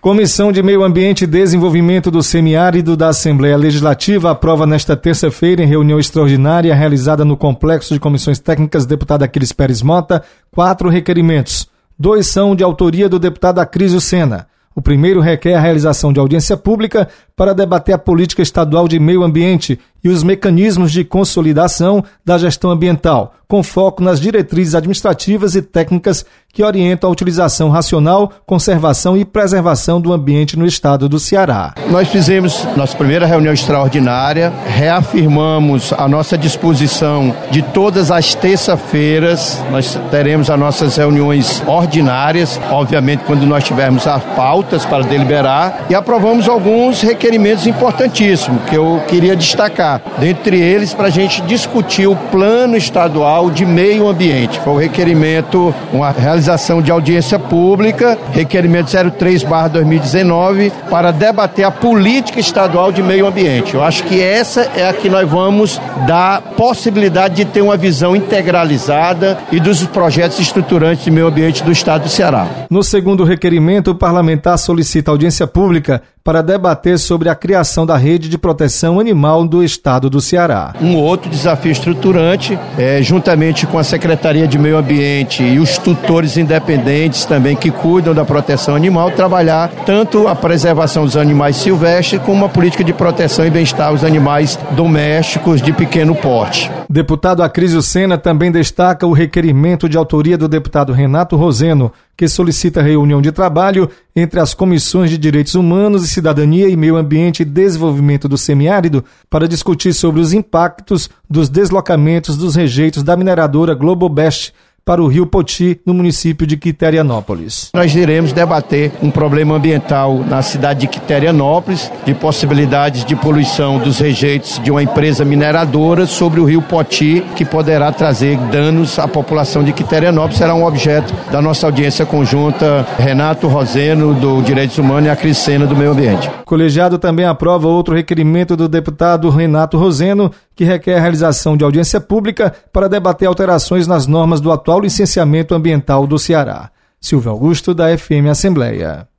Comissão de Meio Ambiente e Desenvolvimento do Semiárido da Assembleia Legislativa aprova nesta terça-feira, em reunião extraordinária realizada no Complexo de Comissões Técnicas, deputado Aquiles Pérez Mota, 4 requerimentos. 2 são de autoria do deputado Acrísio Sena. O primeiro requer a realização de audiência pública para debater a política estadual de meio ambiente e os mecanismos de consolidação da gestão ambiental, com foco nas diretrizes administrativas e técnicas que orientam a utilização racional, conservação e preservação do ambiente no estado do Ceará. Nós fizemos nossa primeira reunião extraordinária, reafirmamos a nossa disposição de todas as terças-feiras, nós teremos as nossas reuniões ordinárias, obviamente quando nós tivermos as pautas para deliberar, e aprovamos alguns requerimentos importantíssimos que eu queria destacar. Dentre eles, para a gente discutir o Plano Estadual de Meio Ambiente. Foi o requerimento, uma realização de audiência pública, requerimento 03/2019, para debater a política estadual de meio ambiente. Eu acho que essa é a que nós vamos dar possibilidade de ter uma visão integralizada e dos projetos estruturantes de meio ambiente do estado do Ceará. No segundo requerimento, o parlamentar solicita audiência pública para debater sobre a criação da rede de proteção animal do estado do Ceará. Um outro desafio estruturante, juntamente com a Secretaria de Meio Ambiente e os tutores independentes também que cuidam da proteção animal, trabalhar tanto a preservação dos animais silvestres como a política de proteção e bem-estar aos animais domésticos de pequeno porte. Deputado Acrísio Sena também destaca o requerimento de autoria do deputado Renato Roseno, que solicita reunião de trabalho entre as comissões de Direitos Humanos e Cidadania e Meio Ambiente e Desenvolvimento do Semiárido para discutir sobre os impactos dos deslocamentos dos rejeitos da mineradora Globobest para o Rio Poti, no município de Quiterianópolis. Nós iremos debater um problema ambiental na cidade de Quiterianópolis, de possibilidades de poluição dos rejeitos de uma empresa mineradora sobre o Rio Poti, que poderá trazer danos à população de Quiterianópolis. Será um objeto da nossa audiência conjunta, Renato Roseno, do Direitos Humanos, e Acrísio Sena, do Meio Ambiente. O colegiado também aprova outro requerimento do deputado Renato Roseno, que requer a realização de audiência pública para debater alterações nas normas do atual licenciamento ambiental do Ceará. Silvio Augusto, da FM Assembleia.